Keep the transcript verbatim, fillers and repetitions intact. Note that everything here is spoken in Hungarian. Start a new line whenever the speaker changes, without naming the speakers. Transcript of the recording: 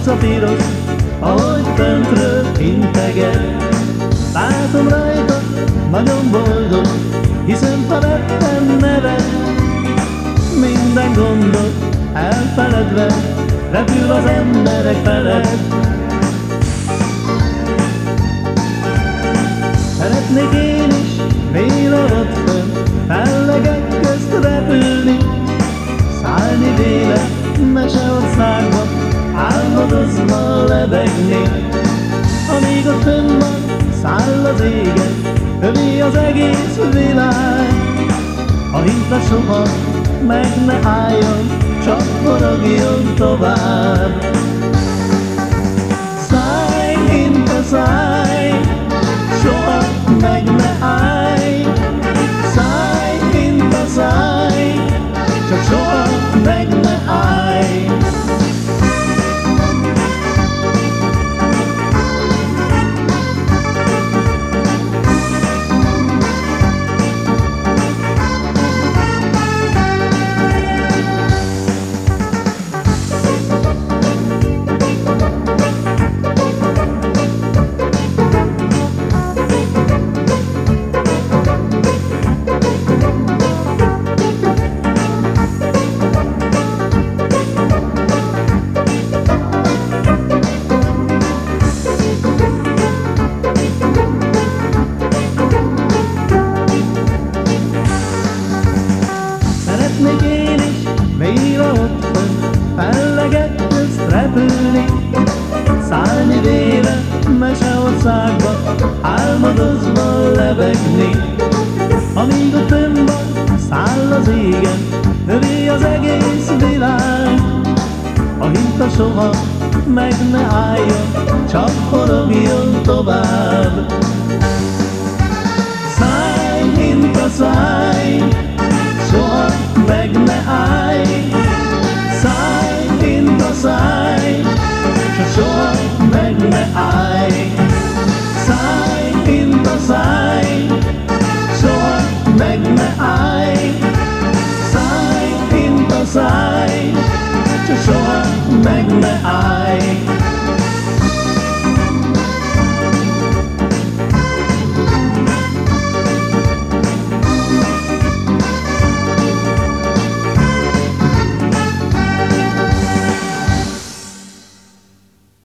arca piros, ahogy föntről integet. Látom rajta, nagyon boldog, hiszen felettem nevet. Minden gondot elfeledve, repül az emberek felett. Szeretnék én is mély alatt fönn, fellegek közt repülni, szállni véle meseországba, álmodozva lebegni. Amíg ott fönn van, száll az égen, övé az egész világ. A hinta soha meg ne álljon, csak forogjon tovább. Szállj, hinta, szállj, soha meg ne állj. Szállj, hinta, szállj, csak soha meg ne állj. Szeretnék én is mélyre ott fönn, fellegek közt repülni, szállni véle meseországba, álmodozva lebegni. Amíg ott fönn van, száll az égen, övé az egész világ. A hinta soha meg ne álljon, csak forogjon tovább. Szállj, hinta, szállj,